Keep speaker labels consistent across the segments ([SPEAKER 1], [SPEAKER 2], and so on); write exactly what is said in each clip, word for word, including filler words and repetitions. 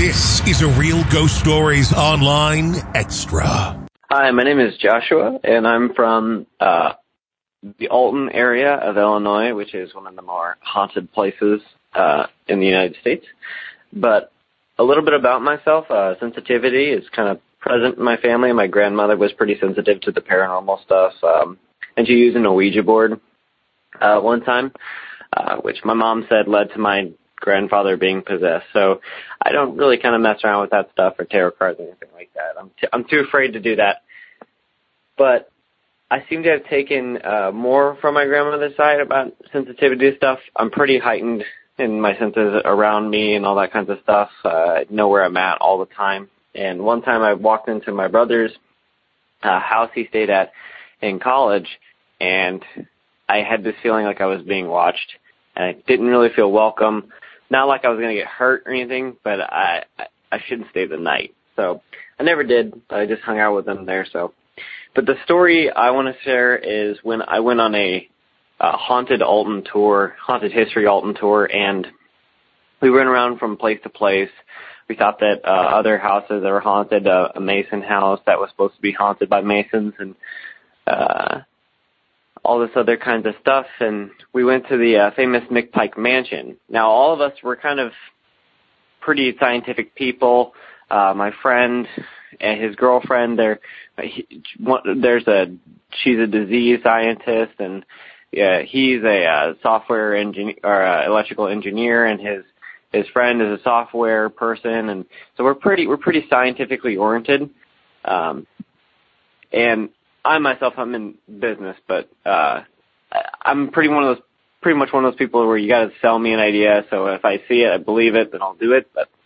[SPEAKER 1] This is a Real Ghost Stories Online Extra.
[SPEAKER 2] Hi, my name is Joshua, and I'm from uh, the Alton area of Illinois, which is one of the more haunted places uh, in the United States. But a little bit about myself, uh, sensitivity is kind of present in my family. My grandmother was pretty sensitive to the paranormal stuff, um, and she used an Ouija board uh, one time, uh, which my mom said led to my grandfather being possessed. So I don't really kind of mess around with that stuff or tarot cards or anything like that. I'm t- I'm too afraid to do that. But I seem to have taken uh, more from my grandmother's side about sensitivity to stuff. I'm pretty heightened in my senses around me and all that kinds of stuff. Uh, I know where I'm at all the time. And one time I walked into my brother's uh, house he stayed at in college, and I had this feeling like I was being watched. And I didn't really feel welcome. Not like I was going to get hurt or anything, but I I shouldn't stay the night. So I never did. I just hung out with them there. So, but the story I want to share is when I went on a uh, haunted Alton tour, haunted history Alton tour, and we went around from place to place. We thought that uh, other houses that were haunted, uh, a Mason house that was supposed to be haunted by Masons, and uh all this other kinds of stuff, and we went to the uh, famous McPike Mansion. Now, all of us were kind of pretty scientific people. Uh, my friend and his girlfriend, they're, he, one, there's a, she's a disease scientist, and yeah, he's a uh, software engineer or uh, electrical engineer, and his his friend is a software person, and so we're pretty we're pretty scientifically oriented, um, and I myself, I'm in business, but uh, I'm pretty one of those, pretty much one of those people where you got to sell me an idea. So if I see it, I believe it, then I'll do it. But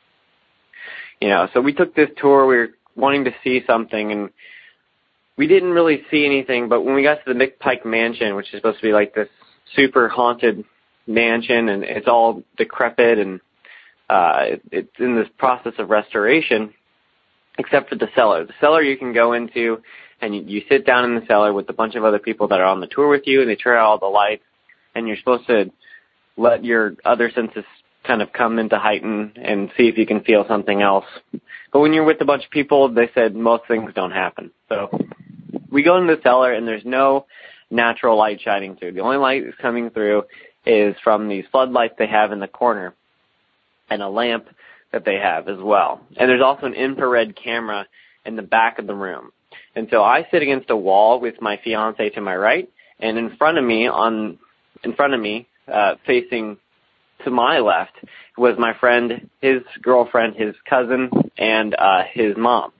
[SPEAKER 2] you know, so we took this tour. We were wanting to see something, and we didn't really see anything. But when we got to the McPike Mansion, which is supposed to be like this super haunted mansion, and it's all decrepit, and uh, it, it's in this process of restoration, except for the cellar. The cellar you can go into. And you, you sit down in the cellar with a bunch of other people that are on the tour with you, and they turn out all the lights, and you're supposed to let your other senses kind of come into heighten and see if you can feel something else. But when you're with a bunch of people, they said most things don't happen. So we go into the cellar, and there's no natural light shining through. The only light that's coming through is from these floodlights they have in the corner and a lamp that they have as well. And there's also an infrared camera in the back of the room. And so I sit against a wall with my fiance to my right, and in front of me, on in front of me, uh, facing to my left, was my friend, his girlfriend, his cousin, and uh, his mom.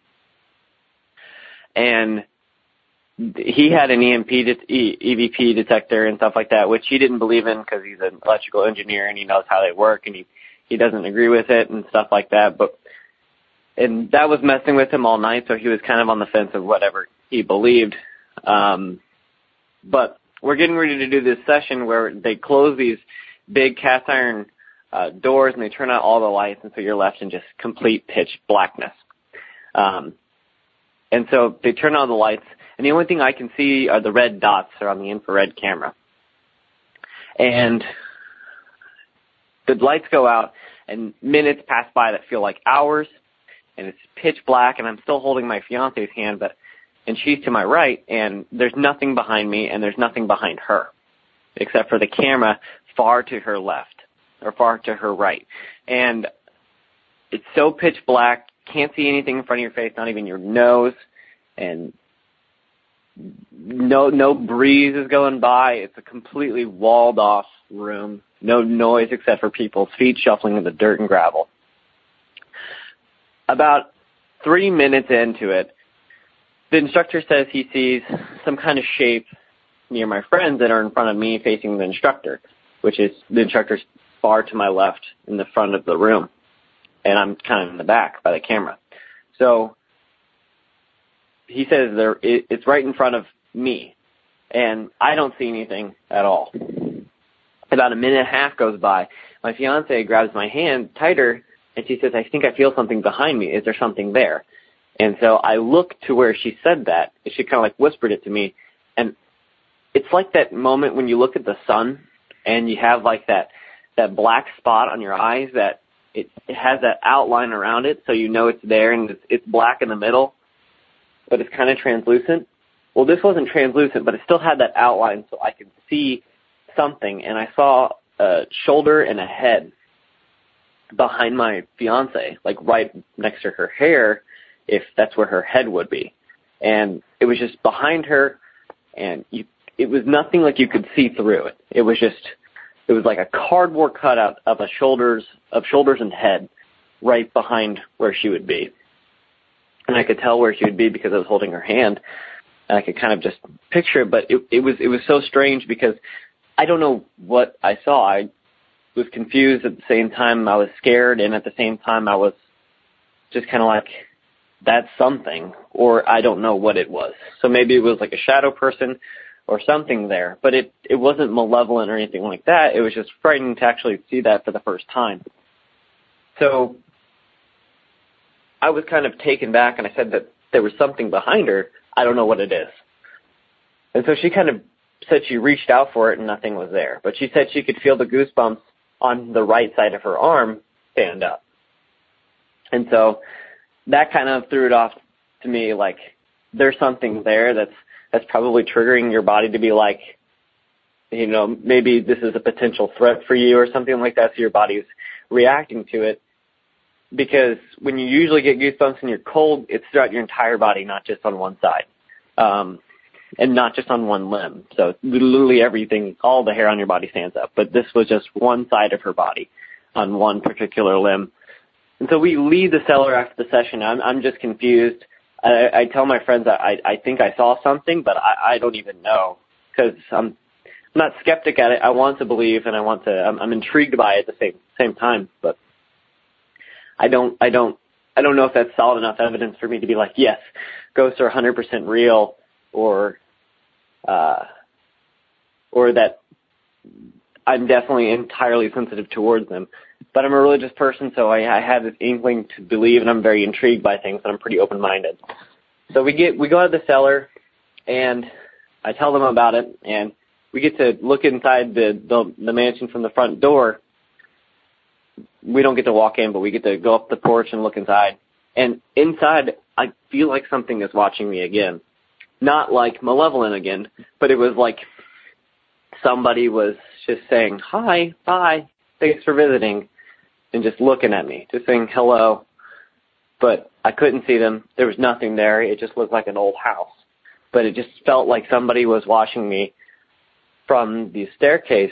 [SPEAKER 2] And he had an E M P, de- e- E V P detector and stuff like that, which he didn't believe in because he's an electrical engineer and he knows how they work, and he he doesn't agree with it and stuff like that, but. And that was messing with him all night, so he was kind of on the fence of whatever he believed. Um, but we're getting ready to do this session where they close these big cast iron uh, doors, and they turn out all the lights, and so you're left in just complete pitch blackness. Um, and so they turn on the lights, and the only thing I can see are the red dots that are on the infrared camera. And the lights go out, and minutes pass by that feel like hours. And it's pitch black, and I'm still holding my fiance's hand, but and she's to my right, and there's nothing behind me, and there's nothing behind her, except for the camera far to her left, or far to her right. And it's so pitch black, can't see anything in front of your face, not even your nose, and no no breeze is going by. It's a completely walled-off room, no noise except for people's feet shuffling in the dirt and gravel. About three minutes into it, the instructor says he sees some kind of shape near my friends that are in front of me facing the instructor, which is the instructor's far to my left in the front of the room. And I'm kind of in the back by the camera. So he says there it's right in front of me, and I don't see anything at all. About a minute and a half goes by. My fiance grabs my hand tighter, and she says, I think I feel something behind me. Is there something there? And so I look to where she said that. She kind of like whispered it to me. And it's like that moment when you look at the sun and you have like that, that black spot on your eyes that it, it has that outline around it, so you know it's there, and it's, it's black in the middle, but it's kind of translucent. Well, this wasn't translucent, but it still had that outline, so I could see something, and I saw a shoulder and a head behind my fiance, like right next to her hair, if that's where her head would be. And it was just behind her, and you, it was nothing like you could see through it. It was just, it was like a cardboard cutout of a shoulders, of shoulders and head right behind where she would be. And I could tell where she would be because I was holding her hand, and I could kind of just picture it, but it, it was, it was so strange because I don't know what I saw. I was confused at the same time. I was scared, and at the same time I was just kind of like, that's something, or I don't know what it was. So maybe it was like a shadow person or something there, but it, it wasn't malevolent or anything like that. It was just frightening to actually see that for the first time. So I was kind of taken back, and I said that there was something behind her. I don't know what it is. And so she kind of said she reached out for it and nothing was there. But she said she could feel the goosebumps on the right side of her arm stand up. And so that kind of threw it off to me, like there's something there that's that's probably triggering your body to be like, you know, maybe this is a potential threat for you or something like that, so your body's reacting to it. Because when you usually get goosebumps and you're cold, it's throughout your entire body, not just on one side. Um, and not just on one limb. So literally everything, all the hair on your body stands up. But this was just one side of her body on one particular limb. And so we leave the cellar after the session. I'm, I'm just confused. I, I tell my friends that I, I think I saw something, but I, I don't even know. Because I'm, I'm not skeptic at it. I want to believe, and I want to, I'm, I'm intrigued by it at the same, same time. But I don't, I don't, I don't know if that's solid enough evidence for me to be like, yes, ghosts are one hundred percent real. Or, uh, or that I'm definitely entirely sensitive towards them. But I'm a religious person, so I, I have this inkling to believe, and I'm very intrigued by things, and I'm pretty open-minded. So we get, we go to the cellar, and I tell them about it, and we get to look inside the, the, the mansion from the front door. We don't get to walk in, but we get to go up the porch and look inside. And inside, I feel like something is watching me again. Not like malevolent again, but it was like somebody was just saying, hi, bye, thanks for visiting, and just looking at me, just saying hello. But I couldn't see them. There was nothing there. It just looked like an old house. But it just felt like somebody was watching me from the staircase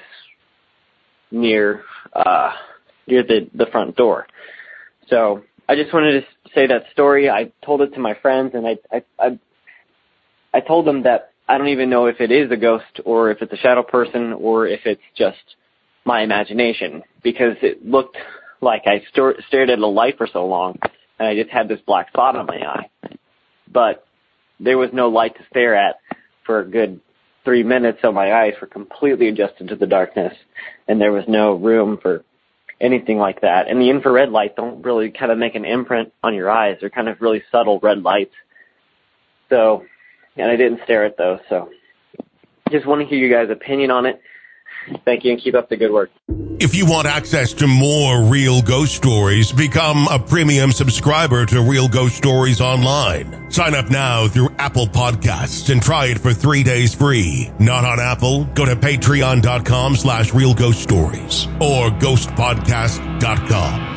[SPEAKER 2] near uh, near the, the front door. So I just wanted to say that story. I told it to my friends, and I I, I I told them that I don't even know if it is a ghost or if it's a shadow person or if it's just my imagination, because it looked like I st- stared at a light for so long and I just had this black spot on my eye. But there was no light to stare at for a good three minutes, so my eyes were completely adjusted to the darkness, and there was no room for anything like that. And the infrared light don't really kind of make an imprint on your eyes. They're kind of really subtle red lights. So... And I didn't stare at those, so just want to hear you guys' opinion on it. Thank you, and keep up the good work.
[SPEAKER 1] If you want access to more Real Ghost Stories, become a premium subscriber to Real Ghost Stories Online. Sign up now through Apple Podcasts and try it for three days free. Not on Apple? Go to patreon.com slash Real Ghost Stories or ghost podcast dot com.